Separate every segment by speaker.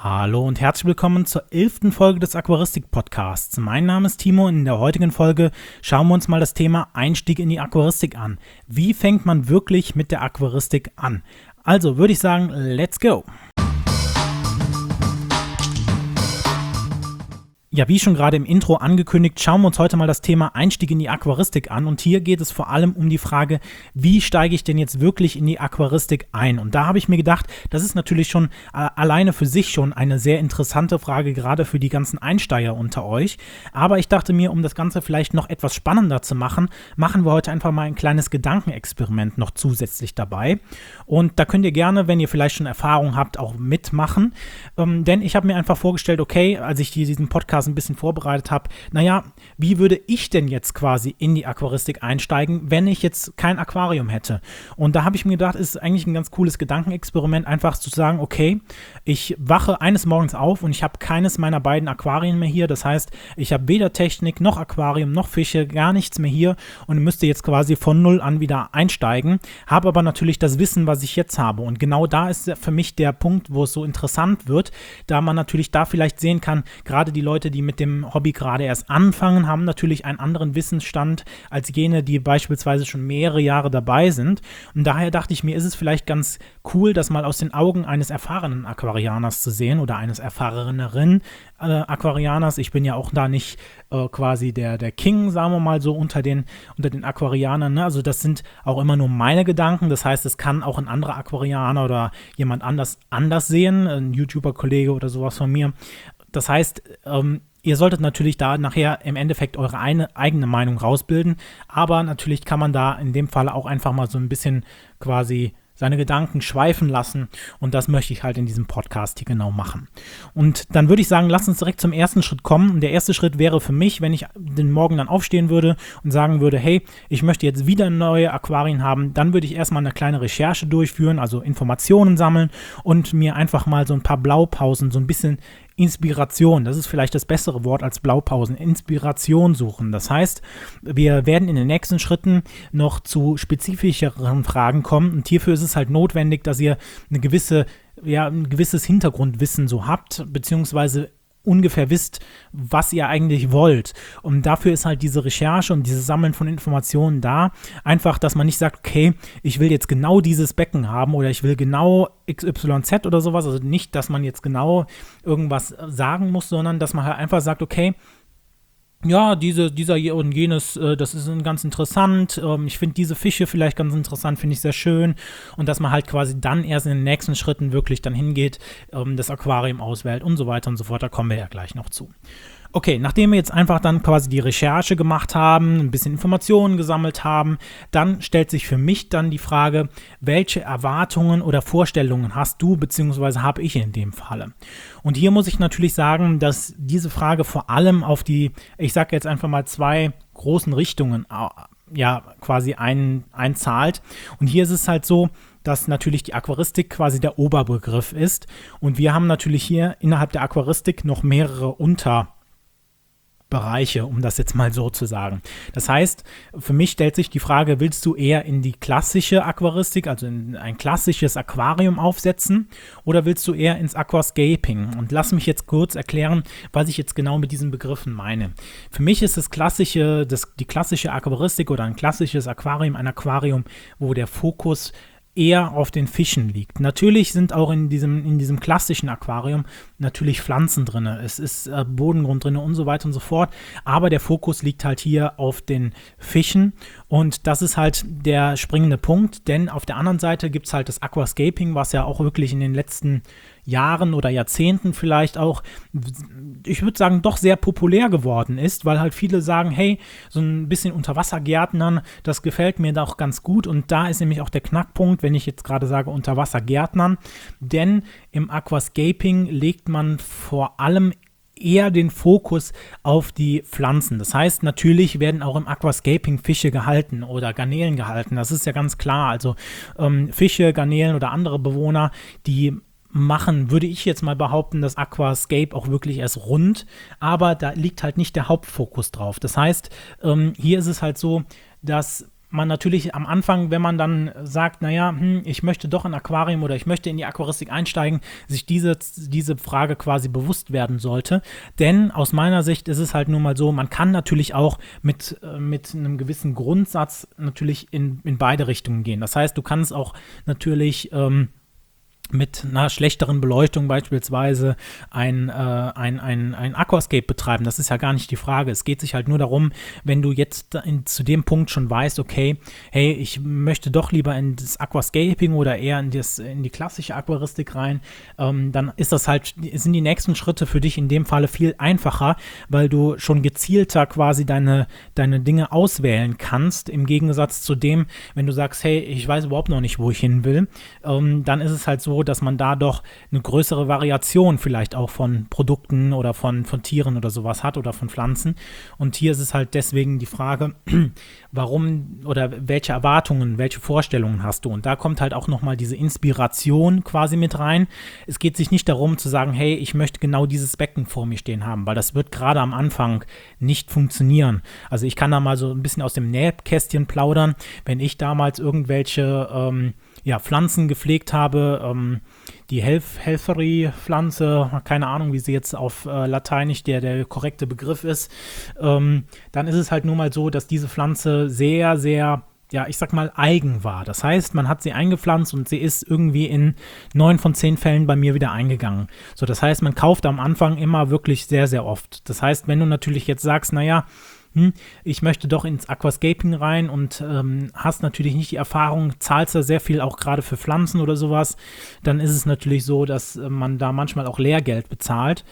Speaker 1: Hallo und herzlich willkommen zur 11. Folge des Aquaristik-Podcasts. Mein Name ist Timo und in der heutigen Folge schauen wir uns mal das Thema Einstieg in die Aquaristik an. Wie fängt man wirklich mit der Aquaristik an? Also würde ich sagen, let's go! Ja, wie schon gerade im Intro angekündigt, schauen wir uns heute mal das Thema Einstieg in die Aquaristik an. Und hier geht es vor allem um die Frage, wie steige ich denn jetzt wirklich in die Aquaristik ein? Und da habe ich mir gedacht, das ist natürlich schon alleine für sich schon eine sehr interessante Frage, gerade für die ganzen Einsteiger unter euch. Aber ich dachte mir, um das Ganze vielleicht noch etwas spannender zu machen, machen wir heute einfach mal ein kleines Gedankenexperiment noch zusätzlich dabei. Und da könnt ihr gerne, wenn ihr vielleicht schon Erfahrung habt, auch mitmachen. Denn ich habe mir einfach vorgestellt, okay, als ich diesen Podcast ein bisschen vorbereitet habe, naja, wie würde ich denn jetzt quasi in die Aquaristik einsteigen, wenn ich jetzt kein Aquarium hätte? Und da habe ich mir gedacht, ist eigentlich ein ganz cooles Gedankenexperiment, einfach zu sagen, okay, ich wache eines Morgens auf und ich habe keines meiner beiden Aquarien mehr hier. Das heißt, ich habe weder Technik noch Aquarium noch Fische, gar nichts mehr hier und müsste jetzt quasi von null an wieder einsteigen, habe aber natürlich das Wissen, was ich jetzt habe. Und genau da ist für mich der Punkt, wo es so interessant wird, da man natürlich da vielleicht sehen kann, gerade die Leute, die mit dem Hobby gerade erst anfangen, haben natürlich einen anderen Wissensstand als jene, die beispielsweise schon mehrere Jahre dabei sind. Und daher dachte ich mir, ist es vielleicht ganz cool, das mal aus den Augen eines erfahrenen Aquarianers zu sehen oder eines erfahreneren Aquarianers. Ich bin ja auch da nicht quasi der King, sagen wir mal so, unter den Aquarianern. Ne? Also das sind auch immer nur meine Gedanken. Das heißt, es kann auch ein anderer Aquarianer oder jemand anders sehen, ein YouTuber-Kollege oder sowas von mir. Das heißt, ihr solltet natürlich da nachher im Endeffekt eure eigene Meinung rausbilden, aber natürlich kann man da in dem Fall auch einfach mal so ein bisschen quasi seine Gedanken schweifen lassen und das möchte ich halt in diesem Podcast hier genau machen. Und dann würde ich sagen, lass uns direkt zum ersten Schritt kommen. Und der erste Schritt wäre für mich, wenn ich den Morgen dann aufstehen würde und sagen würde, hey, ich möchte jetzt wieder neue Aquarien haben, dann würde ich erstmal eine kleine Recherche durchführen, also Informationen sammeln und mir einfach mal so ein paar Blaupausen, so ein bisschen Inspiration, das ist vielleicht das bessere Wort als Blaupausen, Inspiration suchen. Das heißt, wir werden in den nächsten Schritten noch zu spezifischeren Fragen kommen und hierfür ist es halt notwendig, dass ihr ein gewisses Hintergrundwissen so habt, beziehungsweise ungefähr wisst, was ihr eigentlich wollt. Und dafür ist halt diese Recherche und dieses Sammeln von Informationen da. Einfach, dass man nicht sagt, okay, ich will jetzt genau dieses Becken haben oder ich will genau XYZ oder sowas. Also nicht, dass man jetzt genau irgendwas sagen muss, sondern dass man halt einfach sagt, okay, ja, dieser und jenes, das ist ganz interessant. Ich finde diese Fische vielleicht ganz interessant, finde ich sehr schön. Und dass man halt quasi dann erst in den nächsten Schritten wirklich dann hingeht, das Aquarium auswählt und so weiter und so fort. Da kommen wir ja gleich noch zu. Okay, nachdem wir jetzt einfach dann quasi die Recherche gemacht haben, ein bisschen Informationen gesammelt haben, dann stellt sich für mich dann die Frage, welche Erwartungen oder Vorstellungen hast du, beziehungsweise habe ich in dem Falle? Und hier muss ich natürlich sagen, dass diese Frage vor allem auf die, ich sage jetzt einfach mal zwei großen Richtungen quasi einzahlt. Und hier ist es halt so, dass natürlich die Aquaristik quasi der Oberbegriff ist. Und wir haben natürlich hier innerhalb der Aquaristik noch mehrere Unterbereiche, um das jetzt mal so zu sagen. Das heißt, für mich stellt sich die Frage, willst du eher in die klassische Aquaristik, also in ein klassisches Aquarium aufsetzen oder willst du eher ins Aquascaping? Und lass mich jetzt kurz erklären, was ich jetzt genau mit diesen Begriffen meine. Für mich ist die klassische Aquaristik oder ein klassisches Aquarium ein Aquarium, wo der Fokus eher auf den Fischen liegt. Natürlich sind auch in diesem klassischen Aquarium natürlich Pflanzen drin, es ist Bodengrund drin und so weiter und so fort, aber der Fokus liegt halt hier auf den Fischen und das ist halt der springende Punkt, denn auf der anderen Seite gibt es halt das Aquascaping, was ja auch wirklich in den letzten Jahren oder Jahrzehnten vielleicht auch, ich würde sagen, doch sehr populär geworden ist, weil halt viele sagen, hey, so ein bisschen Unterwassergärtnern, das gefällt mir doch ganz gut und da ist nämlich auch der Knackpunkt, wenn ich jetzt gerade sage Unterwassergärtnern, denn im Aquascaping legt man vor allem eher den Fokus auf die Pflanzen. Das heißt, natürlich werden auch im Aquascaping Fische gehalten oder Garnelen gehalten, das ist ja ganz klar, also Fische, Garnelen oder andere Bewohner, die machen, würde ich jetzt mal behaupten, das Aquascape auch wirklich erst rund, aber da liegt halt nicht der Hauptfokus drauf. Das heißt, hier ist es halt so, dass man natürlich am Anfang, wenn man dann sagt, naja, ich möchte doch ein Aquarium oder ich möchte in die Aquaristik einsteigen, sich diese Frage quasi bewusst werden sollte. Denn aus meiner Sicht ist es halt nun mal so, man kann natürlich auch mit einem gewissen Grundsatz natürlich in beide Richtungen gehen. Das heißt, du kannst auch natürlich mit einer schlechteren Beleuchtung beispielsweise ein Aquascape betreiben. Das ist ja gar nicht die Frage. Es geht sich halt nur darum, wenn du jetzt zu dem Punkt schon weißt, okay, hey, ich möchte doch lieber in das Aquascaping oder eher in die klassische Aquaristik rein, dann sind die nächsten Schritte für dich in dem Falle viel einfacher, weil du schon gezielter quasi deine Dinge auswählen kannst, im Gegensatz zu dem, wenn du sagst, hey, ich weiß überhaupt noch nicht, wo ich hin will, dann ist es halt so, dass man da doch eine größere Variation vielleicht auch von Produkten oder von Tieren oder sowas hat oder von Pflanzen. Und hier ist es halt deswegen die Frage, warum oder welche Erwartungen, welche Vorstellungen hast du? Und da kommt halt auch nochmal diese Inspiration quasi mit rein. Es geht sich nicht darum zu sagen, hey, ich möchte genau dieses Becken vor mir stehen haben, weil das wird gerade am Anfang nicht funktionieren. Also ich kann da mal so ein bisschen aus dem Nähkästchen plaudern, wenn ich damals irgendwelche Pflanzen gepflegt habe, die Helferi-Pflanze, keine Ahnung, wie sie jetzt auf Lateinisch der korrekte Begriff ist, dann ist es halt nur mal so, dass diese Pflanze sehr, sehr, ja, ich sag mal, eigen war. Das heißt, man hat sie eingepflanzt und sie ist irgendwie in 9 von 10 Fällen bei mir wieder eingegangen. So, das heißt, man kauft am Anfang immer wirklich sehr, sehr oft. Das heißt, wenn du natürlich jetzt sagst, naja, ich möchte doch ins Aquascaping rein und hast natürlich nicht die Erfahrung, zahlst da sehr viel auch gerade für Pflanzen oder sowas, dann ist es natürlich so, dass man da manchmal auch Lehrgeld bezahlt,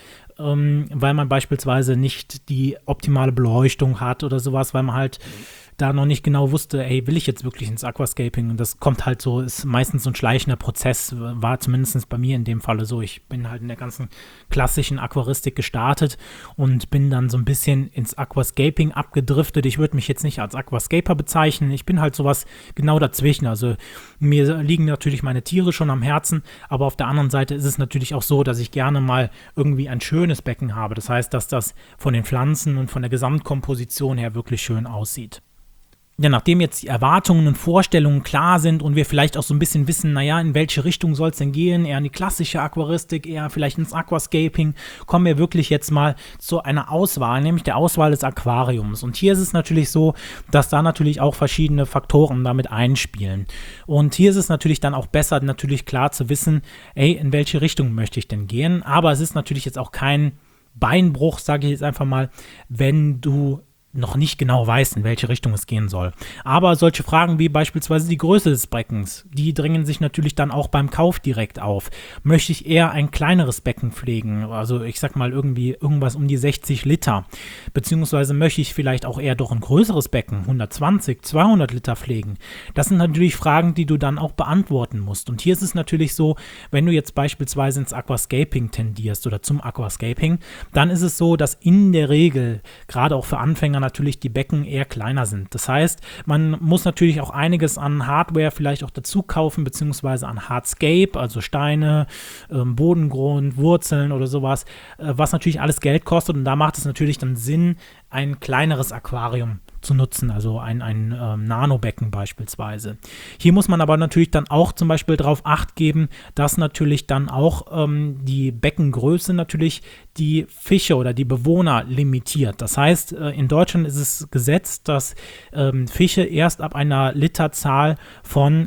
Speaker 1: weil man beispielsweise nicht die optimale Beleuchtung hat oder sowas, weil man halt da noch nicht genau wusste, ey, will ich jetzt wirklich ins Aquascaping? Und das kommt halt so, ist meistens so ein schleichender Prozess, war zumindest bei mir in dem Falle so. Ich bin halt in der ganzen klassischen Aquaristik gestartet und bin dann so ein bisschen ins Aquascaping abgedriftet. Ich würde mich jetzt nicht als Aquascaper bezeichnen, ich bin halt sowas genau dazwischen. Also mir liegen natürlich meine Tiere schon am Herzen, aber auf der anderen Seite ist es natürlich auch so, dass ich gerne mal irgendwie ein schönes Becken habe. Das heißt, dass das von den Pflanzen und von der Gesamtkomposition her wirklich schön aussieht. Ja, nachdem jetzt die Erwartungen und Vorstellungen klar sind und wir vielleicht auch so ein bisschen wissen, naja, in welche Richtung soll es denn gehen, eher in die klassische Aquaristik, eher vielleicht ins Aquascaping, kommen wir wirklich jetzt mal zu einer Auswahl, nämlich der Auswahl des Aquariums. Und hier ist es natürlich so, dass da natürlich auch verschiedene Faktoren damit einspielen. Und hier ist es natürlich dann auch besser, natürlich klar zu wissen, ey, in welche Richtung möchte ich denn gehen? Aber es ist natürlich jetzt auch kein Beinbruch, sage ich jetzt einfach mal, wenn du noch nicht genau weiß, in welche Richtung es gehen soll. Aber solche Fragen wie beispielsweise die Größe des Beckens, die drängen sich natürlich dann auch beim Kauf direkt auf. Möchte ich eher ein kleineres Becken pflegen, also ich sag mal irgendwie irgendwas um die 60 Liter, beziehungsweise möchte ich vielleicht auch eher doch ein größeres Becken, 120, 200 Liter pflegen. Das sind natürlich Fragen, die du dann auch beantworten musst. Und hier ist es natürlich so, wenn du jetzt beispielsweise ins Aquascaping tendierst oder zum Aquascaping, dann ist es so, dass in der Regel, gerade auch für Anfänger, natürlich die Becken eher kleiner sind. Das heißt, man muss natürlich auch einiges an Hardware vielleicht auch dazu kaufen, beziehungsweise an Hardscape, also Steine, Bodengrund, Wurzeln oder sowas, was natürlich alles Geld kostet, und da macht es natürlich dann Sinn, ein kleineres Aquarium zu nutzen, also ein Nanobecken beispielsweise. Hier muss man aber natürlich dann auch zum Beispiel darauf Acht geben, dass natürlich dann auch die Beckengröße natürlich die Fische oder die Bewohner limitiert. Das heißt, in Deutschland ist es gesetzt, dass Fische erst ab einer Literzahl von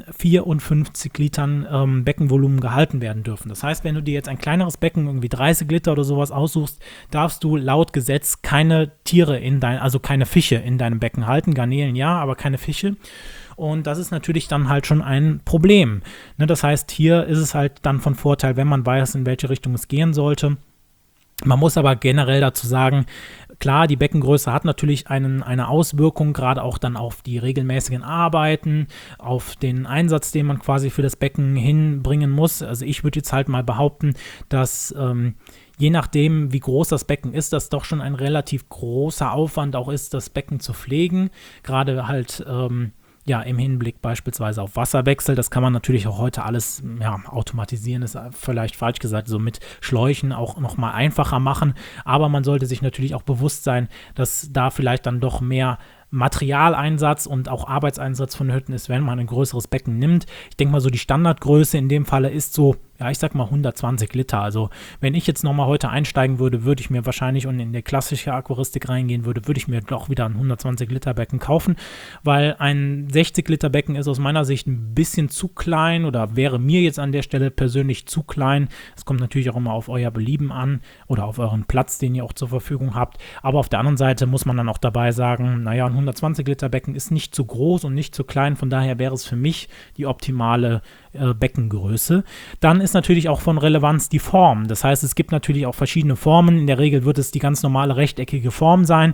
Speaker 1: 54 Litern Beckenvolumen gehalten werden dürfen. Das heißt, wenn du dir jetzt ein kleineres Becken, irgendwie 30 Liter oder sowas aussuchst, darfst du laut Gesetz keine Tiere also keine Fische in deinem Becken halten. Garnelen ja, aber keine Fische. Und das ist natürlich dann halt schon ein Problem. Ne, das heißt, hier ist es halt dann von Vorteil, wenn man weiß, in welche Richtung es gehen sollte. Man muss aber generell dazu sagen, klar, die Beckengröße hat natürlich eine Auswirkung, gerade auch dann auf die regelmäßigen Arbeiten, auf den Einsatz, den man quasi für das Becken hinbringen muss. Also ich würde jetzt halt mal behaupten, dass je nachdem, wie groß das Becken ist, das doch schon ein relativ großer Aufwand auch ist, das Becken zu pflegen. Gerade halt im Hinblick beispielsweise auf Wasserwechsel. Das kann man natürlich auch heute alles automatisieren, ist vielleicht falsch gesagt, so mit Schläuchen auch nochmal einfacher machen. Aber man sollte sich natürlich auch bewusst sein, dass da vielleicht dann doch mehr Materialeinsatz und auch Arbeitseinsatz vonnöten ist, wenn man ein größeres Becken nimmt. Ich denke mal, so die Standardgröße in dem Falle ist so, ja, ich sag mal 120 Liter. Also wenn ich jetzt nochmal heute einsteigen würde, würde ich mir wahrscheinlich und in die klassische Aquaristik reingehen würde ich mir doch wieder ein 120 Liter Becken kaufen, weil ein 60 Liter Becken ist aus meiner Sicht ein bisschen zu klein oder wäre mir jetzt an der Stelle persönlich zu klein. Es kommt natürlich auch immer auf euer Belieben an oder auf euren Platz, den ihr auch zur Verfügung habt. Aber auf der anderen Seite muss man dann auch dabei sagen, naja, ein 120 Liter Becken ist nicht zu groß und nicht zu klein. Von daher wäre es für mich die optimale Beckengröße. Dann ist natürlich auch von Relevanz die Form. Das heißt, es gibt natürlich auch verschiedene Formen. In der Regel wird es die ganz normale rechteckige Form sein.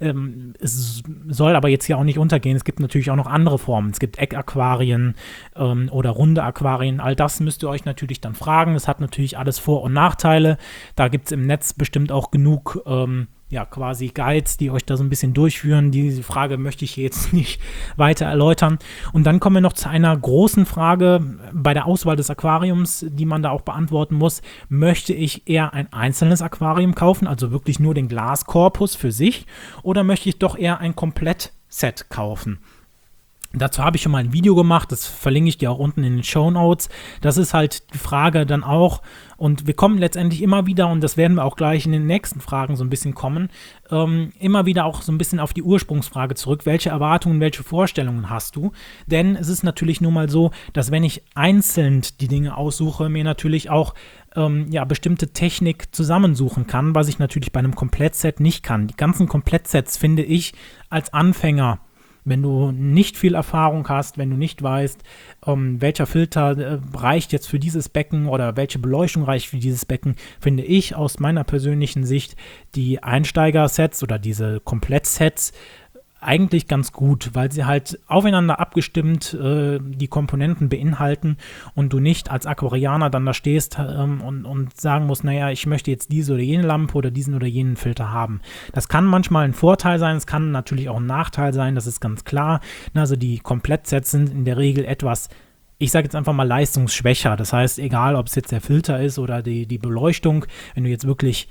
Speaker 1: Es soll aber jetzt hier auch nicht untergehen. Es gibt natürlich auch noch andere Formen. Es gibt Eckaquarien oder runde Aquarien. All das müsst ihr euch natürlich dann fragen. Das hat natürlich alles Vor- und Nachteile. Da gibt es im Netz bestimmt auch genug quasi Guides, die euch da so ein bisschen durchführen. Diese Frage möchte ich jetzt nicht weiter erläutern. Und dann kommen wir noch zu einer großen Frage bei der Auswahl des Aquariums, die man da auch beantworten muss. Möchte ich eher ein einzelnes Aquarium kaufen, also wirklich nur den Glaskorpus für sich, oder möchte ich doch eher ein Komplettset kaufen? Dazu habe ich schon mal ein Video gemacht, das verlinke ich dir auch unten in den Shownotes. Das ist halt die Frage dann auch, und wir kommen letztendlich immer wieder, und das werden wir auch gleich in den nächsten Fragen so ein bisschen kommen, immer wieder auch so ein bisschen auf die Ursprungsfrage zurück. Welche Erwartungen, welche Vorstellungen hast du? Denn es ist natürlich nun mal so, dass wenn ich einzeln die Dinge aussuche, mir natürlich auch bestimmte Technik zusammensuchen kann, was ich natürlich bei einem Komplettset nicht kann. Die ganzen Komplettsets finde ich als Anfänger, wenn du nicht viel Erfahrung hast, wenn du nicht weißt, welcher Filter reicht jetzt für dieses Becken oder welche Beleuchtung reicht für dieses Becken, finde ich aus meiner persönlichen Sicht die Einsteiger-Sets oder diese Komplettsets eigentlich ganz gut, weil sie halt aufeinander abgestimmt die Komponenten beinhalten und du nicht als Aquarianer dann da stehst und sagen musst, naja, ich möchte jetzt diese oder jene Lampe oder diesen oder jenen Filter haben. Das kann manchmal ein Vorteil sein, es kann natürlich auch ein Nachteil sein, das ist ganz klar. Also die Komplettsets sind in der Regel etwas, ich sage jetzt einfach mal leistungsschwächer. Das heißt, egal ob es jetzt der Filter ist oder die Beleuchtung, wenn du jetzt wirklich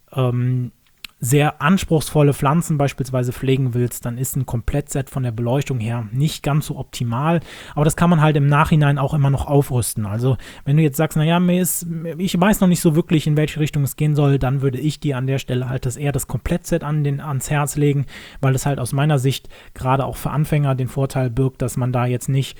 Speaker 1: sehr anspruchsvolle Pflanzen beispielsweise pflegen willst, dann ist ein Komplettset von der Beleuchtung her nicht ganz so optimal, aber das kann man halt im Nachhinein auch immer noch aufrüsten. Also wenn du jetzt sagst, naja, ich weiß noch nicht so wirklich, in welche Richtung es gehen soll, dann würde ich dir an der Stelle halt eher das Komplettset ans Herz legen, weil es halt aus meiner Sicht gerade auch für Anfänger den Vorteil birgt, dass man da jetzt nicht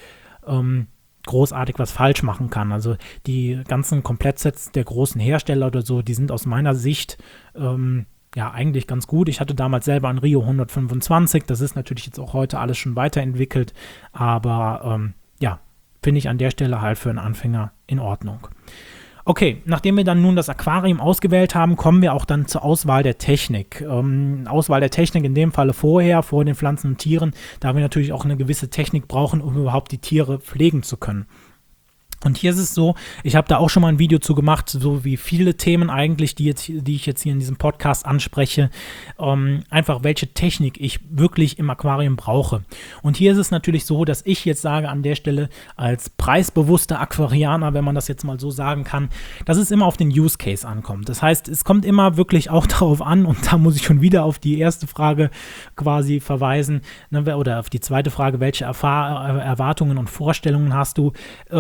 Speaker 1: großartig was falsch machen kann. Also die ganzen Komplettsets der großen Hersteller oder so, die sind aus meiner Sicht eigentlich ganz gut. Ich hatte damals selber ein Rio 125, das ist natürlich jetzt auch heute alles schon weiterentwickelt, aber finde ich an der Stelle halt für einen Anfänger in Ordnung. Okay, nachdem wir dann nun das Aquarium ausgewählt haben, kommen wir auch dann zur Auswahl der Technik. Auswahl der Technik in dem Falle vor den Pflanzen und Tieren, da wir natürlich auch eine gewisse Technik brauchen, um überhaupt die Tiere pflegen zu können. Und hier ist es so, ich habe da auch schon mal ein Video zu gemacht, so wie viele Themen eigentlich, die ich jetzt hier in diesem Podcast anspreche, einfach welche Technik ich wirklich im Aquarium brauche. Und hier ist es natürlich so, dass ich jetzt sage an der Stelle als preisbewusster Aquarianer, wenn man das jetzt mal so sagen kann, dass es immer auf den Use Case ankommt. Das heißt, es kommt immer wirklich auch darauf an, und da muss ich schon wieder auf die erste Frage quasi verweisen, ne, oder auf die zweite Frage, welche Erwartungen und Vorstellungen hast du?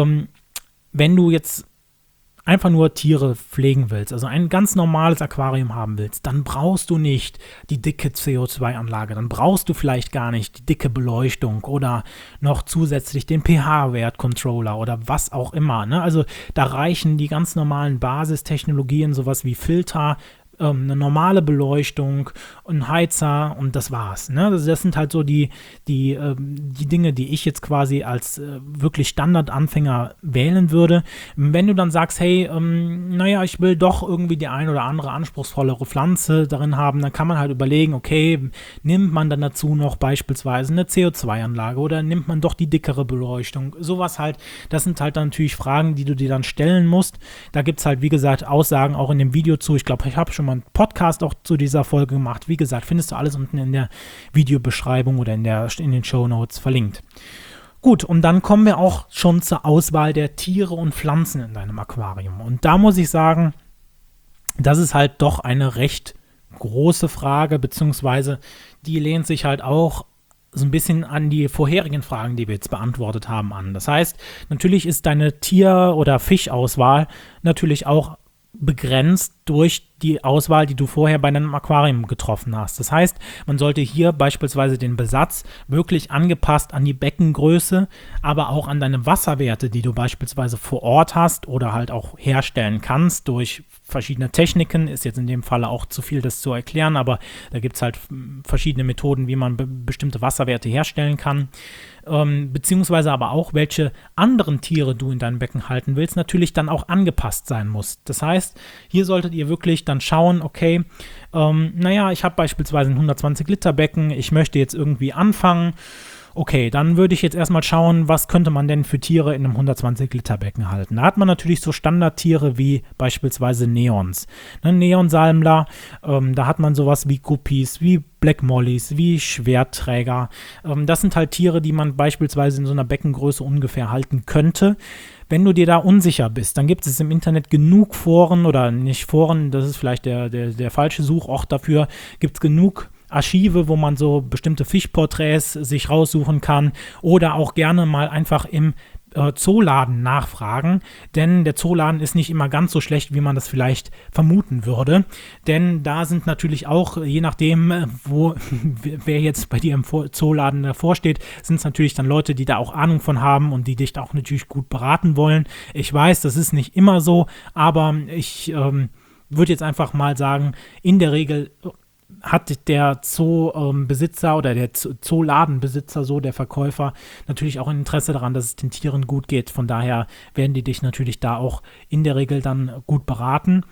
Speaker 1: Wenn du jetzt einfach nur Tiere pflegen willst, also ein ganz normales Aquarium haben willst, dann brauchst du nicht die dicke CO2-Anlage, dann brauchst du vielleicht gar nicht die dicke Beleuchtung oder noch zusätzlich den pH-Wert-Controller oder was auch immer, ne? Also da reichen die ganz normalen Basistechnologien, sowas wie Filter, eine normale Beleuchtung, ein Heizer und das war's. Ne? Also das sind halt so die Dinge, die ich jetzt quasi als wirklich Standardanfänger wählen würde. Wenn du dann sagst, hey, ich will doch irgendwie die ein oder andere anspruchsvollere Pflanze darin haben, dann kann man halt überlegen, okay, nimmt man dann dazu noch beispielsweise eine CO2-Anlage oder nimmt man doch die dickere Beleuchtung? Sowas halt, das sind halt dann natürlich Fragen, die du dir dann stellen musst. Da gibt es halt, wie gesagt, Aussagen auch in dem Video zu. Ich glaube, ich habe schon mal einen Podcast auch zu dieser Folge gemacht. Wie gesagt, findest du alles unten in der Videobeschreibung oder in den Shownotes verlinkt. Gut, und dann kommen wir auch schon zur Auswahl der Tiere und Pflanzen in deinem Aquarium. Und da muss ich sagen, das ist halt doch eine recht große Frage, beziehungsweise die lehnt sich halt auch so ein bisschen an die vorherigen Fragen, die wir jetzt beantwortet haben, an. Das heißt, natürlich ist deine Tier- oder Fischauswahl natürlich auch begrenzt durch die Auswahl, die du vorher bei deinem Aquarium getroffen hast. Das heißt, man sollte hier beispielsweise den Besatz wirklich angepasst an die Beckengröße, aber auch an deine Wasserwerte, die du beispielsweise vor Ort hast oder halt auch herstellen kannst durch verschiedene Techniken. Ist jetzt in dem Falle auch zu viel, das zu erklären, aber da gibt es halt verschiedene Methoden, wie man bestimmte Wasserwerte herstellen kann. Beziehungsweise aber auch, welche anderen Tiere du in deinem Becken halten willst, natürlich dann auch angepasst sein muss. Das heißt, hier solltet ihr wirklich dann schauen, okay, ich habe beispielsweise ein 120-Liter-Becken, ich möchte jetzt irgendwie anfangen. Okay, dann würde ich jetzt erstmal schauen, was könnte man denn für Tiere in einem 120-Liter-Becken halten. Da hat man natürlich so Standardtiere wie beispielsweise Neons. Ne, Neonsalmler, da hat man sowas wie Guppies, wie Black Mollies, wie Schwertträger. Das sind halt Tiere, die man beispielsweise in so einer Beckengröße ungefähr halten könnte. Wenn du dir da unsicher bist, dann gibt es im Internet genug Foren oder nicht Foren, das ist vielleicht der falsche Suchort dafür, gibt es genug Archive, wo man so bestimmte Fischporträts sich raussuchen kann oder auch gerne mal einfach im Zooladen nachfragen, denn der Zooladen ist nicht immer ganz so schlecht, wie man das vielleicht vermuten würde, denn da sind natürlich auch, je nachdem, wer jetzt bei dir im Zooladen davor steht, sind es natürlich dann Leute, die da auch Ahnung von haben und die dich da auch natürlich gut beraten wollen. Ich weiß, das ist nicht immer so, aber ich würde jetzt einfach mal sagen, in der Regel hat der Zoobesitzer oder der Zooladenbesitzer, so der Verkäufer, natürlich auch ein Interesse daran, dass es den Tieren gut geht. Von daher werden die dich natürlich da auch in der Regel dann gut beraten.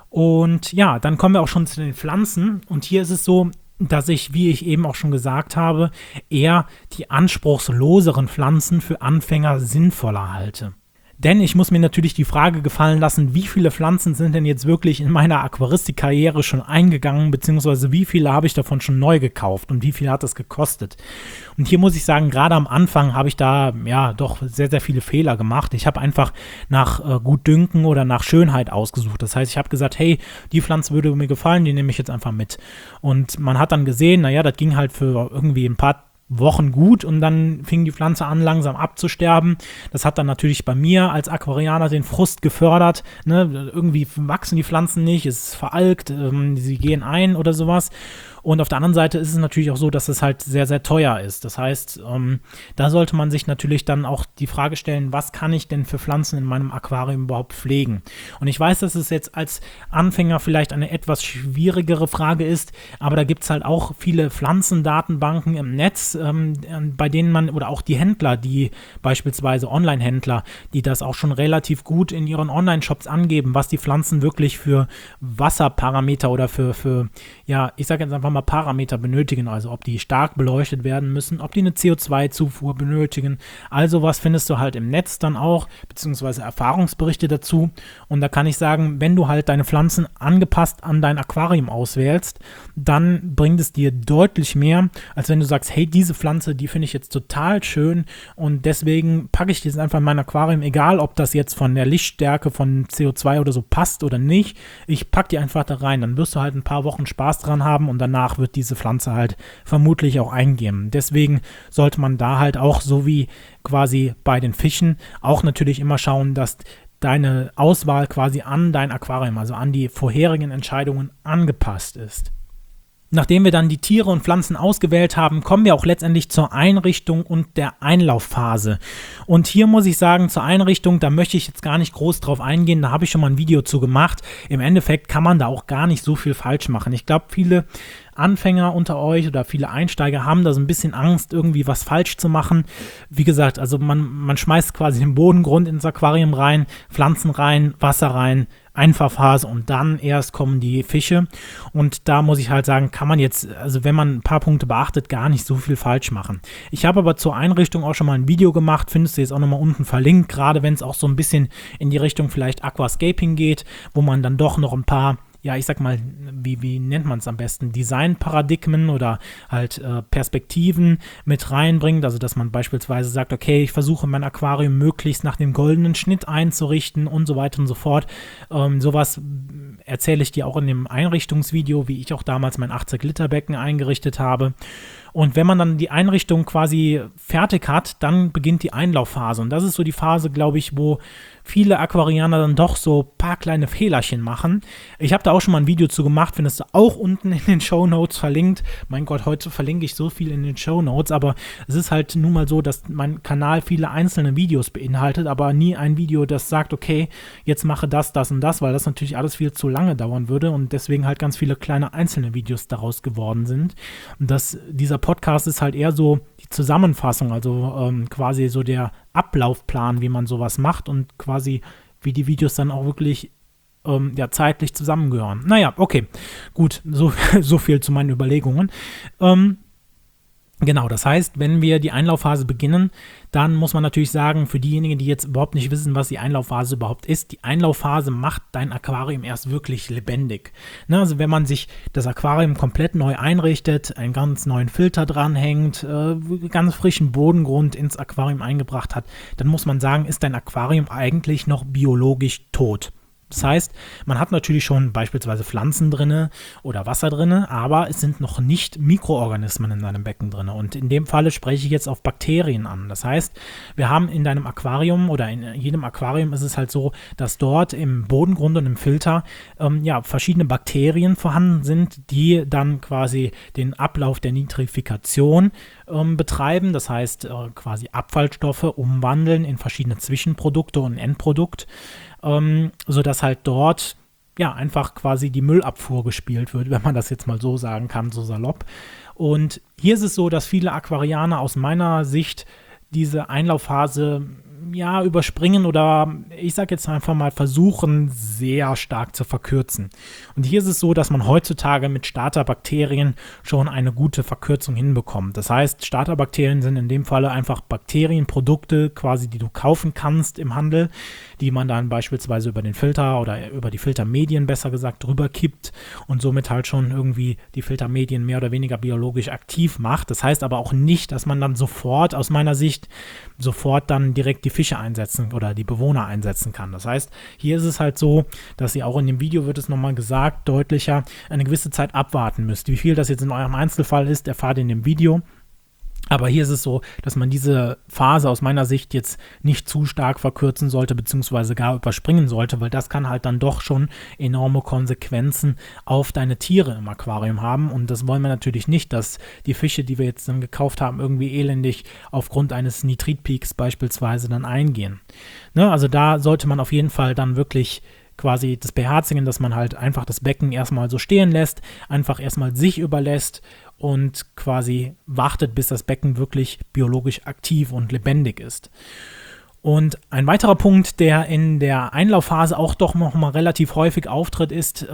Speaker 1: Und ja, dann kommen wir auch schon zu den Pflanzen. Und hier ist es so, dass ich, wie ich eben auch schon gesagt habe, eher die anspruchsloseren Pflanzen für Anfänger sinnvoller halte. Denn ich muss mir natürlich die Frage gefallen lassen, wie viele Pflanzen sind denn jetzt wirklich in meiner Aquaristik-Karriere schon eingegangen, beziehungsweise wie viele habe ich davon schon neu gekauft und wie viel hat das gekostet? Und hier muss ich sagen, gerade am Anfang habe ich da ja doch sehr, sehr viele Fehler gemacht. Ich habe einfach nach Gutdünken oder nach Schönheit ausgesucht. Das heißt, ich habe gesagt, hey, die Pflanze würde mir gefallen, die nehme ich jetzt einfach mit. Und man hat dann gesehen, naja, das ging halt für irgendwie ein paar Wochen gut und dann fing die Pflanze an, langsam abzusterben. Das hat dann natürlich bei mir als Aquarianer den Frust gefördert. Ne? Irgendwie wachsen die Pflanzen nicht, es ist veralkt, sie gehen ein oder sowas. Und auf der anderen Seite ist es natürlich auch so, dass es halt sehr, sehr teuer ist. Das heißt, da sollte man sich natürlich dann auch die Frage stellen, was kann ich denn für Pflanzen in meinem Aquarium überhaupt pflegen? Und ich weiß, dass es jetzt als Anfänger vielleicht eine etwas schwierigere Frage ist, aber da gibt es halt auch viele Pflanzendatenbanken im Netz, bei denen man, oder auch die Händler, die beispielsweise Online-Händler, die das auch schon relativ gut in ihren Online-Shops angeben, was die Pflanzen wirklich für Wasserparameter oder für ja, ich sage jetzt einfach mal Parameter benötigen, also ob die stark beleuchtet werden müssen, ob die eine CO2-Zufuhr benötigen. Also was findest du halt im Netz dann auch, beziehungsweise Erfahrungsberichte dazu. Und da kann ich sagen, wenn du halt deine Pflanzen angepasst an dein Aquarium auswählst, dann bringt es dir deutlich mehr, als wenn du sagst, hey, diese Pflanze, die finde ich jetzt total schön und deswegen packe ich die jetzt einfach in mein Aquarium, egal ob das jetzt von der Lichtstärke von CO2 oder so passt oder nicht. Ich packe die einfach da rein, dann wirst du halt ein paar Wochen Spaß dran haben und danach wird diese Pflanze halt vermutlich auch eingehen. Deswegen sollte man da halt auch, so wie quasi bei den Fischen, auch natürlich immer schauen, dass deine Auswahl quasi an dein Aquarium, also an die vorherigen Entscheidungen angepasst ist. Nachdem wir dann die Tiere und Pflanzen ausgewählt haben, kommen wir auch letztendlich zur Einrichtung und der Einlaufphase. Und hier muss ich sagen, zur Einrichtung, da möchte ich jetzt gar nicht groß drauf eingehen, da habe ich schon mal ein Video zu gemacht. Im Endeffekt kann man da auch gar nicht so viel falsch machen. Ich glaube, viele Anfänger unter euch oder viele Einsteiger haben da so ein bisschen Angst, irgendwie was falsch zu machen. Wie gesagt, also man schmeißt quasi den Bodengrund ins Aquarium rein, Pflanzen rein, Wasser rein, Einfahrphase und dann erst kommen die Fische. Und da muss ich halt sagen, kann man jetzt, also wenn man ein paar Punkte beachtet, gar nicht so viel falsch machen. Ich habe aber zur Einrichtung auch schon mal ein Video gemacht, findest du jetzt auch nochmal unten verlinkt, gerade wenn es auch so ein bisschen in die Richtung vielleicht Aquascaping geht, wo man dann doch noch ein paar, ja, ich sag mal, wie nennt man es am besten, Designparadigmen oder halt Perspektiven mit reinbringt, also dass man beispielsweise sagt, okay, ich versuche mein Aquarium möglichst nach dem goldenen Schnitt einzurichten und so weiter und so fort. Sowas erzähle ich dir auch in dem Einrichtungsvideo, wie ich auch damals mein 80-Liter-Becken eingerichtet habe. Und wenn man dann die Einrichtung quasi fertig hat, dann beginnt die Einlaufphase. Und das ist so die Phase, glaube ich, wo viele Aquarianer dann doch so ein paar kleine Fehlerchen machen. Ich habe da auch schon mal ein Video zu gemacht, findest du auch unten in den Shownotes verlinkt. Mein Gott, heute verlinke ich so viel in den Shownotes, aber es ist halt nun mal so, dass mein Kanal viele einzelne Videos beinhaltet, aber nie ein Video, das sagt, okay, jetzt mache das, das und das, weil das natürlich alles viel zu lange dauern würde und deswegen halt ganz viele kleine einzelne Videos daraus geworden sind. Und dieser Podcast ist halt eher so die Zusammenfassung, also quasi so der Ablaufplan, wie man sowas macht und quasi wie die Videos dann auch wirklich zeitlich zusammengehören. Naja, okay, gut, so viel zu meinen Überlegungen. Genau, das heißt, wenn wir die Einlaufphase beginnen, dann muss man natürlich sagen, für diejenigen, die jetzt überhaupt nicht wissen, was die Einlaufphase überhaupt ist, die Einlaufphase macht dein Aquarium erst wirklich lebendig. Ne, also wenn man sich das Aquarium komplett neu einrichtet, einen ganz neuen Filter dranhängt, ganz frischen Bodengrund ins Aquarium eingebracht hat, dann muss man sagen, ist dein Aquarium eigentlich noch biologisch tot. Das heißt, man hat natürlich schon beispielsweise Pflanzen drin oder Wasser drin, aber es sind noch nicht Mikroorganismen in deinem Becken drin. Und in dem Falle spreche ich jetzt auf Bakterien an. Das heißt, wir haben in deinem Aquarium oder in jedem Aquarium ist es halt so, dass dort im Bodengrund und im Filter verschiedene Bakterien vorhanden sind, die dann quasi den Ablauf der Nitrifikation betreiben. Das heißt, quasi Abfallstoffe umwandeln in verschiedene Zwischenprodukte und Endprodukt. Sodass halt dort einfach quasi die Müllabfuhr gespielt wird, wenn man das jetzt mal so sagen kann, so salopp. Und hier ist es so, dass viele Aquarianer aus meiner Sicht diese Einlaufphase überspringen oder ich sage jetzt einfach mal versuchen, sehr stark zu verkürzen. Und hier ist es so, dass man heutzutage mit Starterbakterien schon eine gute Verkürzung hinbekommt. Das heißt, Starterbakterien sind in dem Falle einfach Bakterienprodukte quasi, die du kaufen kannst im Handel, die man dann beispielsweise über den Filter oder über die Filtermedien besser gesagt drüber kippt und somit halt schon irgendwie die Filtermedien mehr oder weniger biologisch aktiv macht. Das heißt aber auch nicht, dass man dann sofort, aus meiner Sicht, dann direkt die Fische einsetzen oder die Bewohner einsetzen kann. Das heißt, hier ist es halt so, dass ihr auch in dem Video wird es nochmal gesagt, deutlicher, eine gewisse Zeit abwarten müsst. Wie viel das jetzt in eurem Einzelfall ist, erfahrt ihr in dem Video. Aber hier ist es so, dass man diese Phase aus meiner Sicht jetzt nicht zu stark verkürzen sollte, beziehungsweise gar überspringen sollte, weil das kann halt dann doch schon enorme Konsequenzen auf deine Tiere im Aquarium haben. Und das wollen wir natürlich nicht, dass die Fische, die wir jetzt dann gekauft haben, irgendwie elendig aufgrund eines Nitritpeaks beispielsweise dann eingehen. Ne? Also da sollte man auf jeden Fall dann wirklich quasi das beherzigen, dass man halt einfach das Becken erstmal so stehen lässt, einfach erstmal sich überlässt und quasi wartet, bis das Becken wirklich biologisch aktiv und lebendig ist. Und ein weiterer Punkt, der in der Einlaufphase auch doch noch mal relativ häufig auftritt, ist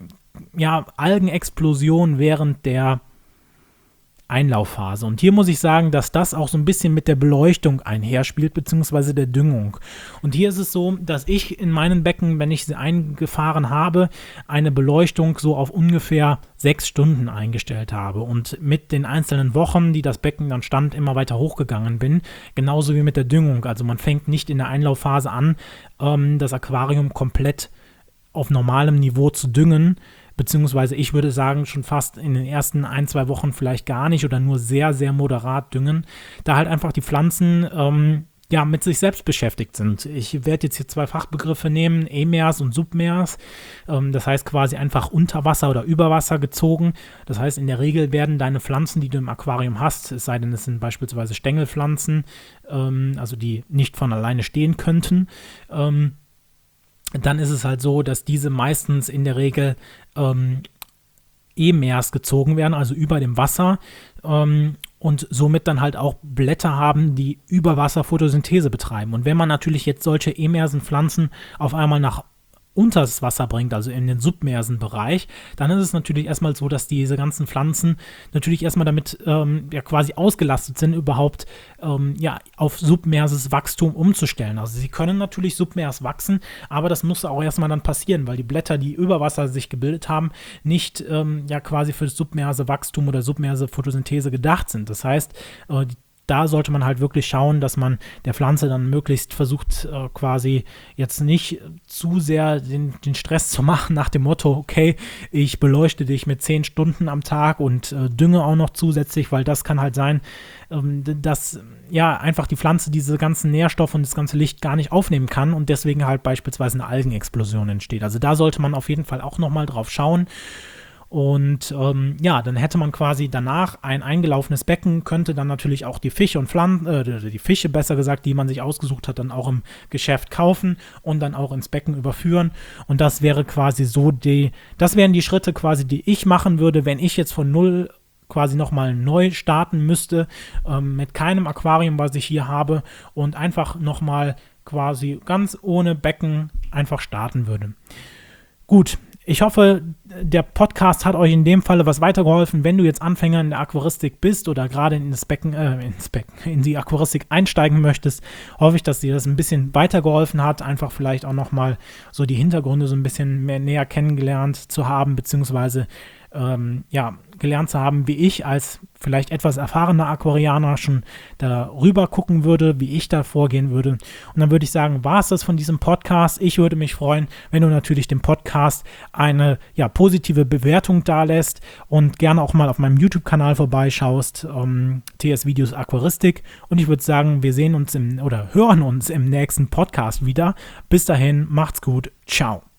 Speaker 1: Algenexplosion während der Einlaufphase. Und hier muss ich sagen, dass das auch so ein bisschen mit der Beleuchtung einherspielt, beziehungsweise der Düngung. Und hier ist es so, dass ich in meinen Becken, wenn ich sie eingefahren habe, eine Beleuchtung so auf ungefähr 6 Stunden eingestellt habe und mit den einzelnen Wochen, die das Becken dann stand, immer weiter hochgegangen bin, genauso wie mit der Düngung. Also man fängt nicht in der Einlaufphase an, das Aquarium komplett auf normalem Niveau zu düngen, beziehungsweise ich würde sagen, schon fast in den ersten 1-2 Wochen vielleicht gar nicht oder nur sehr, sehr moderat düngen, da halt einfach die Pflanzen mit sich selbst beschäftigt sind. Ich werde jetzt hier 2 Fachbegriffe nehmen, Emers und Submers, das heißt quasi einfach unter Wasser oder über Wasser gezogen. Das heißt, in der Regel werden deine Pflanzen, die du im Aquarium hast, es sei denn, es sind beispielsweise Stängelpflanzen, also die nicht von alleine stehen könnten, dann ist es halt so, dass diese meistens in der Regel Emers gezogen werden, also über dem Wasser und somit dann halt auch Blätter haben, die über Wasser Photosynthese betreiben. Und wenn man natürlich jetzt solche Emersenpflanzen auf einmal nach unter das Wasser bringt, also in den Submersenbereich, dann ist es natürlich erstmal so, dass diese ganzen Pflanzen natürlich erstmal damit quasi ausgelastet sind, überhaupt auf submerses Wachstum umzustellen. Also sie können natürlich submers wachsen, aber das muss auch erstmal dann passieren, weil die Blätter, die über Wasser sich gebildet haben, nicht quasi für das submerse Wachstum oder submerse Photosynthese gedacht sind. Das heißt, da sollte man halt wirklich schauen, dass man der Pflanze dann möglichst versucht, quasi jetzt nicht zu sehr den Stress zu machen nach dem Motto, okay, ich beleuchte dich mit 10 Stunden am Tag und dünge auch noch zusätzlich, weil das kann halt sein, dass ja einfach die Pflanze diese ganzen Nährstoffe und das ganze Licht gar nicht aufnehmen kann und deswegen halt beispielsweise eine Algenexplosion entsteht. Also da sollte man auf jeden Fall auch nochmal drauf schauen. Und dann hätte man quasi danach ein eingelaufenes Becken, könnte dann natürlich auch die Fische und die Fische besser gesagt, die man sich ausgesucht hat, dann auch im Geschäft kaufen und dann auch ins Becken überführen. Und das wäre quasi das wären die Schritte quasi, die ich machen würde, wenn ich jetzt von null quasi nochmal neu starten müsste, mit keinem Aquarium, was ich hier habe und einfach nochmal quasi ganz ohne Becken einfach starten würde. Gut, ich hoffe, der Podcast hat euch in dem Falle was weitergeholfen. Wenn du jetzt Anfänger in der Aquaristik bist oder gerade in die Aquaristik einsteigen möchtest, hoffe ich, dass dir das ein bisschen weitergeholfen hat, einfach vielleicht auch nochmal so die Hintergründe so ein bisschen mehr näher kennengelernt zu haben, beziehungsweise gelernt zu haben, wie ich als vielleicht etwas erfahrener Aquarianer schon darüber gucken würde, wie ich da vorgehen würde. Und dann würde ich sagen, war es das von diesem Podcast. Ich würde mich freuen, wenn du natürlich dem Podcast eine positive Bewertung dalässt und gerne auch mal auf meinem YouTube-Kanal vorbeischaust, TS Videos Aquaristik. Und ich würde sagen, wir sehen uns hören uns im nächsten Podcast wieder. Bis dahin, macht's gut. Ciao.